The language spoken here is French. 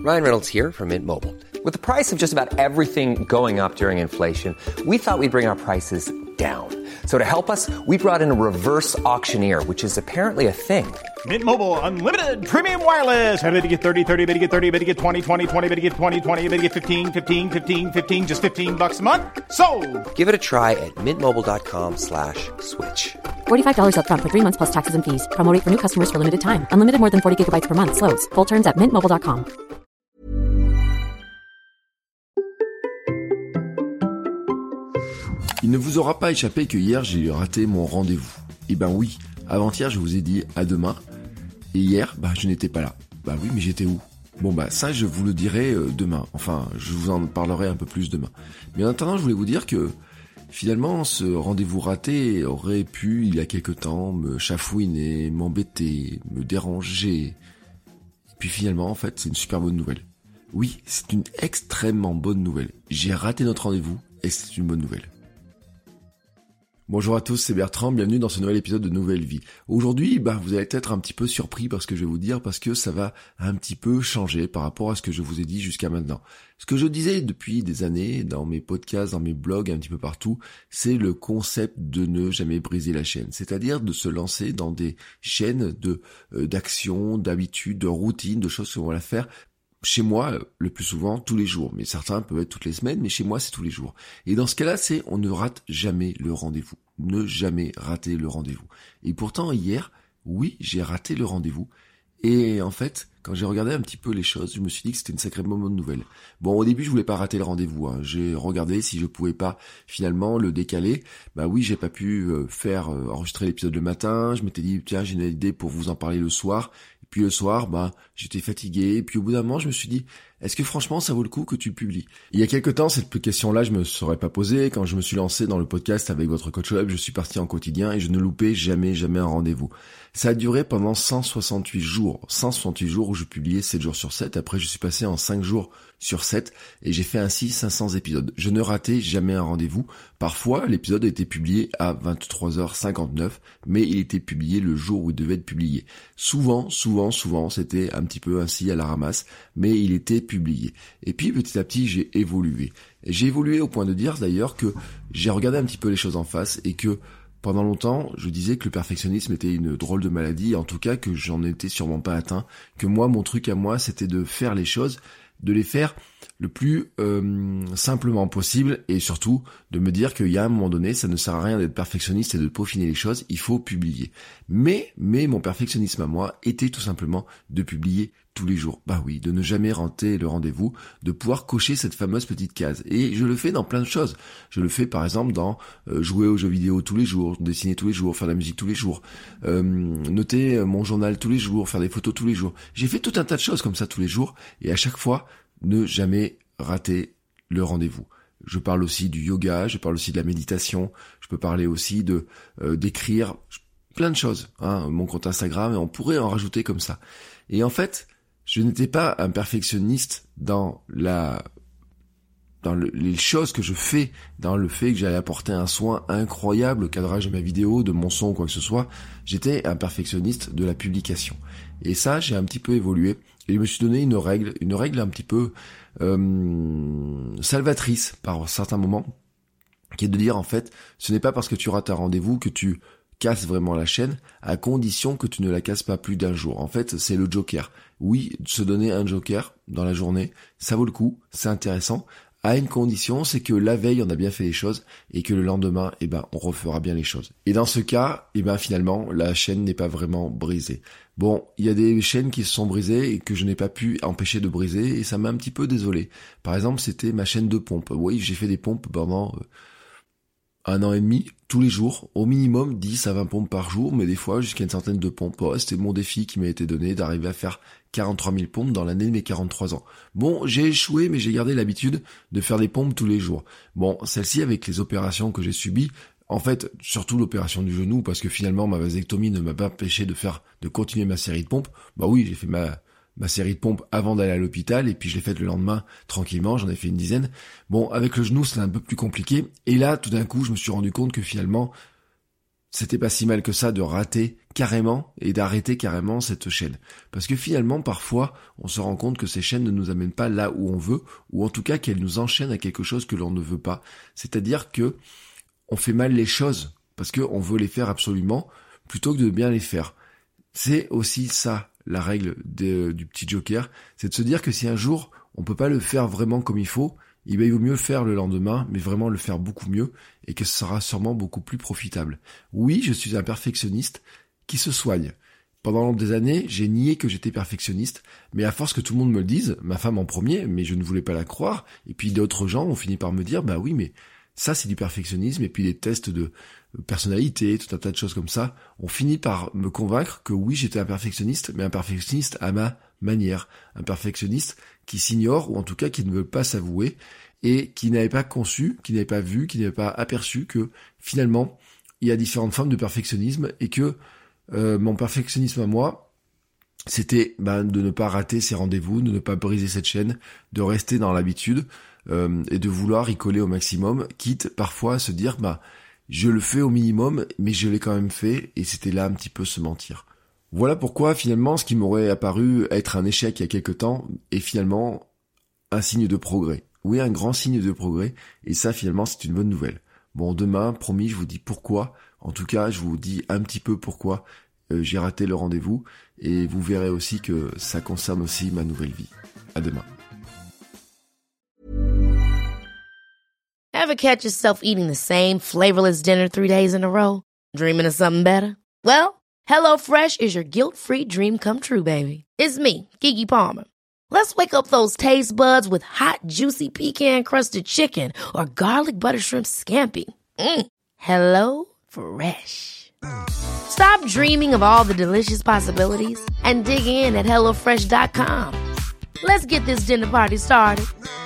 Ryan Reynolds here from Mint Mobile. With the price of just about everything going up during inflation, we thought we'd bring our prices down. So to help us, we brought in a reverse auctioneer, which is apparently a thing. Mint Mobile Unlimited Premium Wireless. How to get 30, 30, how to get 30, how to get 20, 20, 20, how to get 20, 20, how to get 15, 15, 15, 15, just $15 a month? Sold! Give it a try at mintmobile.com/switch. $45 up front for 3 months plus taxes and fees. Promo rate for new customers for limited time. Unlimited more than 40 gigabytes per month. Slows full terms at mintmobile.com. Il ne vous aura pas échappé que hier j'ai raté mon rendez-vous. Eh ben oui, avant-hier je vous ai dit à demain, et hier je n'étais pas là. Bah oui, mais j'étais où ? Bon ça je vous le dirai demain, enfin je vous en parlerai un peu plus demain. Mais en attendant je voulais vous dire que finalement ce rendez-vous raté aurait pu il y a quelque temps me chafouiner, m'embêter, me déranger. Et puis finalement en fait c'est une super bonne nouvelle. Oui, c'est une extrêmement bonne nouvelle. J'ai raté notre rendez-vous et c'est une bonne nouvelle. Bonjour à tous, c'est Bertrand, bienvenue dans ce nouvel épisode de Nouvelle Vie. Aujourd'hui, vous allez être un petit peu surpris par ce que je vais vous dire parce que ça va un petit peu changer par rapport à ce que je vous ai dit jusqu'à maintenant. Ce que je disais depuis des années dans mes podcasts, dans mes blogs, un petit peu partout, c'est le concept de ne jamais briser la chaîne. C'est-à-dire de se lancer dans des chaînes d'actions, d'habitudes, de routines, de choses qu'on va faire. Chez moi, le plus souvent, tous les jours. Mais certains peuvent être toutes les semaines, mais chez moi, c'est tous les jours. Et dans ce cas-là, on ne rate jamais le rendez-vous. Ne jamais rater le rendez-vous. Et pourtant, hier, oui, j'ai raté le rendez-vous. Et en fait, quand j'ai regardé un petit peu les choses, je me suis dit que c'était une sacrément bonne nouvelle. Bon, au début, je voulais pas rater le rendez-vous. J'ai regardé si je pouvais pas finalement le décaler. Oui, j'ai pas pu enregistrer l'épisode le matin. Je m'étais dit, tiens, j'ai une idée pour vous en parler le soir. Puis le soir, j'étais fatigué. Et puis au bout d'un moment, je me suis dit, est-ce que franchement, ça vaut le coup que tu publies ? Il y a quelque temps, cette question-là, je me serais pas posée. Quand je me suis lancé dans le podcast avec votre coach web, je suis parti en quotidien et je ne loupais jamais un rendez-vous. Ça a duré pendant 168 jours. 168 jours où je publiais 7 jours sur 7. Après, je suis passé en 5 jours sur 7 et j'ai fait ainsi 500 épisodes. Je ne ratais jamais un rendez-vous. Parfois, l'épisode a été publié à 23h59, mais il était publié le jour où il devait être publié. Souvent, c'était un petit peu ainsi à la ramasse, mais il était publié. Et puis, petit à petit, j'ai évolué. Et j'ai évolué au point de dire d'ailleurs que j'ai regardé un petit peu les choses en face et que pendant longtemps, je disais que le perfectionnisme était une drôle de maladie, en tout cas que j'en étais sûrement pas atteint, que moi, mon truc à moi, c'était de faire les choses, de les faire le plus simplement possible et surtout de me dire qu'il y a un moment donné, ça ne sert à rien d'être perfectionniste et de peaufiner les choses, il faut publier. Mais mon perfectionnisme à moi était tout simplement de publier tous les jours. Oui, de ne jamais rater le rendez-vous, de pouvoir cocher cette fameuse petite case. Et je le fais dans plein de choses. Je le fais par exemple dans jouer aux jeux vidéo tous les jours, dessiner tous les jours, faire de la musique tous les jours, noter mon journal tous les jours, faire des photos tous les jours. J'ai fait tout un tas de choses comme ça tous les jours et à chaque fois, ne jamais rater le rendez-vous. Je parle aussi du yoga, je parle aussi de la méditation, je peux parler aussi d'écrire, plein de choses, mon compte Instagram, et on pourrait en rajouter comme ça. Et en fait, je n'étais pas un perfectionniste dans les choses que je fais, dans le fait que j'allais apporter un soin incroyable au cadrage de ma vidéo, de mon son ou quoi que ce soit. J'étais un perfectionniste de la publication. Et ça, j'ai un petit peu évolué. Et je me suis donné une règle un petit peu salvatrice par certains moments, qui est de dire en fait, ce n'est pas parce que tu rates un rendez-vous que tu casses vraiment la chaîne, à condition que tu ne la casses pas plus d'un jour. En fait, c'est le joker. Oui, se donner un joker dans la journée, ça vaut le coup, c'est intéressant, à une condition, c'est que la veille, on a bien fait les choses, et que le lendemain, on refera bien les choses. Et dans ce cas, finalement, la chaîne n'est pas vraiment brisée. Bon, il y a des chaînes qui se sont brisées et que je n'ai pas pu empêcher de briser, et ça m'a un petit peu désolé. Par exemple, c'était ma chaîne de pompes. Oui, j'ai fait des pompes pendant 1 an et demi, tous les jours, au minimum 10 à 20 pompes par jour, mais des fois jusqu'à une centaine de pompes. C'était mon défi qui m'a été donné d'arriver à faire 43 000 pompes dans l'année de mes 43 ans. Bon, j'ai échoué, mais j'ai gardé l'habitude de faire des pompes tous les jours. Bon, celle-ci, avec les opérations que j'ai subies, en fait, surtout l'opération du genou, parce que finalement ma vasectomie ne m'a pas empêché de continuer ma série de pompes. Oui, j'ai fait ma série de pompes avant d'aller à l'hôpital, et puis je l'ai faite le lendemain, tranquillement, j'en ai fait une dizaine. Bon, avec le genou, c'était un peu plus compliqué, et là, tout d'un coup, je me suis rendu compte que finalement, c'était pas si mal que ça de rater carrément et d'arrêter carrément cette chaîne. Parce que finalement, parfois, on se rend compte que ces chaînes ne nous amènent pas là où on veut, ou en tout cas qu'elles nous enchaînent à quelque chose que l'on ne veut pas. C'est-à-dire que on fait mal les choses parce qu'on veut les faire absolument plutôt que de bien les faire. C'est aussi ça, la règle du petit joker, c'est de se dire que si un jour on peut pas le faire vraiment comme il faut, il vaut mieux le faire le lendemain, mais vraiment le faire beaucoup mieux, et que ce sera sûrement beaucoup plus profitable. Oui, je suis un perfectionniste qui se soigne. Pendant des années, j'ai nié que j'étais perfectionniste, mais à force que tout le monde me le dise, ma femme en premier, mais je ne voulais pas la croire, et puis d'autres gens ont fini par me dire, bah oui, mais ça c'est du perfectionnisme, et puis les tests de personnalité, tout un tas de choses comme ça, ont fini par me convaincre que oui, j'étais un perfectionniste, mais un perfectionniste à ma manière, un perfectionniste qui s'ignore, ou en tout cas qui ne veut pas s'avouer, et qui n'avait pas conçu, qui n'avait pas vu, qui n'avait pas aperçu que finalement, il y a différentes formes de perfectionnisme, et que mon perfectionnisme à moi, c'était de ne pas rater ces rendez-vous, de ne pas briser cette chaîne, de rester dans l'habitude, et de vouloir y coller au maximum, quitte parfois à se dire, je le fais au minimum, mais je l'ai quand même fait, et c'était là un petit peu se mentir. Voilà pourquoi finalement ce qui m'aurait apparu être un échec il y a quelque temps est finalement un signe de progrès. Oui, un grand signe de progrès, et ça finalement c'est une bonne nouvelle. Bon, demain, promis, je vous dis pourquoi, en tout cas je vous dis un petit peu pourquoi j'ai raté le rendez-vous, et vous verrez aussi que ça concerne aussi ma nouvelle vie. À demain. Ever catch yourself eating the same flavorless dinner 3 days in a row? Dreaming of something better? Well, HelloFresh is your guilt-free dream come true, baby. It's me, Keke Palmer. Let's wake up those taste buds with hot, juicy pecan-crusted chicken or garlic butter shrimp scampi. Hello Fresh. Stop dreaming of all the delicious possibilities and dig in at HelloFresh.com. Let's get this dinner party started.